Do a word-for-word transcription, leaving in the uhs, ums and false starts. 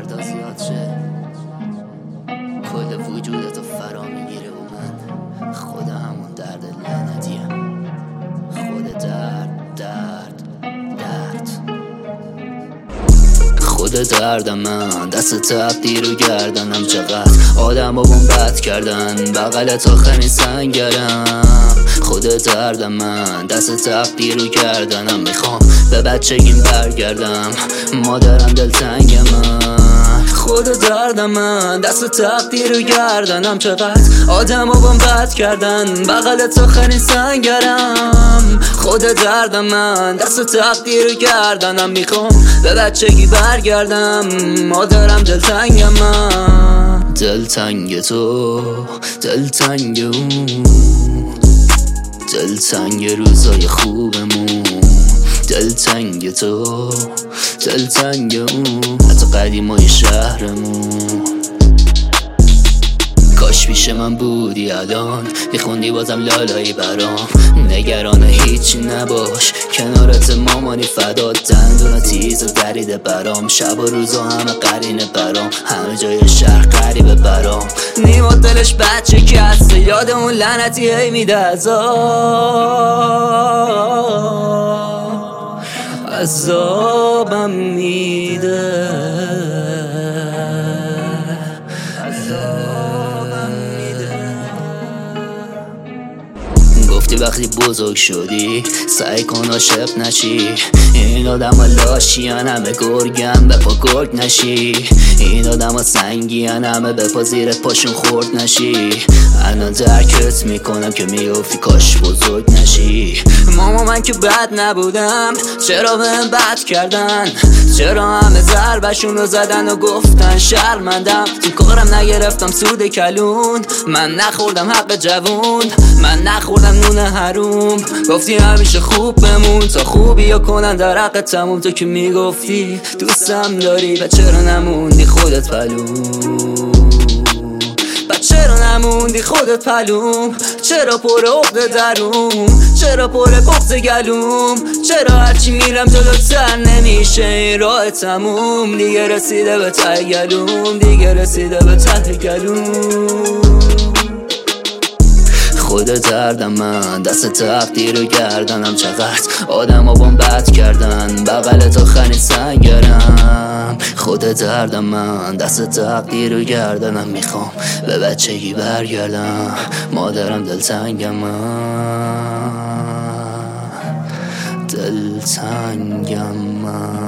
دردا زیاد شه کل وجودتو فرا میگیره و من خود همون درد لعنتیم. خود درد درد درد خود دردم من، دست تقدیر و گردنم. چقدر آدم با بوم بد کردن بغلت آخرین سنگرم. خود دردم من، دست تقدیر و گردنم. میخوام به بچگیم برگردم، مادرم دلتنگ من. خود دردم من، دست تقدیر و گردنم. چقدر آدم با بوم بد کردن بغلت آخرین سنگرم. خود دردم من، دست تقدیر و گردنم. میخوام به بچگی برگردم، مادرم دلتنگ من. دلتنگ تو، دلتنگ اون، دلتنگ روزای خوبمون. دلتنگ تو، دلتنگ اون، حتی قدیمای شهرمون. کاش پیش من بودی الان، میخوندی بازم لالایی برام. نگران هیچی نباش، کنارت مامانی فدات. دندونا تیز و دریده برام، شب و روزا همه قرینه برام. همه جای شهر قریبه برام. نیما دلش بچه کسته، یاد اون لعنتی هی میده عذاب، عذابم میده. گفتی وقتی بزرگ شدی سعی کن عاشق نشی. این آدم ها لاشیان، همه گرگن به پا گرگ نشی. این آدم ها سنگیان، همه به پا زیر پاشون خورد نشی. الان درکت میکنم که میگفتی کاش بزرگ نشی. ماما من که بد نبودم، چرا بهم بد کردن؟ چرا همه ضربشون رو زدن و گفتن شرمندم؟ تو کارم نگرفتم سود کلون، من نخوردم حق جوون، من نخوردم نون حروم. گفتی همیشه خوب بمون تا خوبی یا کنن در حق تموم. تو که میگفتی دوستم داری، و چرا نموندی خودت پلوم؟ و چرا نموندی خودت پلوم؟ چرا پر عقده درون؟ چرا پر بغض گلوم؟ چرا هرچی میرم جلوتر نمیشه این راه تموم؟ دیگه رسیده به ته گلوم، دیگه رسیده به ته گلوم. خود دردم من، دست تقدیر و گردنم. چقدر آدم ها بام بد کردن بغلت آخرین سنگرم. خود دردم من، دست تقدیر و گردنم. میخوام به بچگی برگردم، مادرم دلتنگم من، دلتنگم من.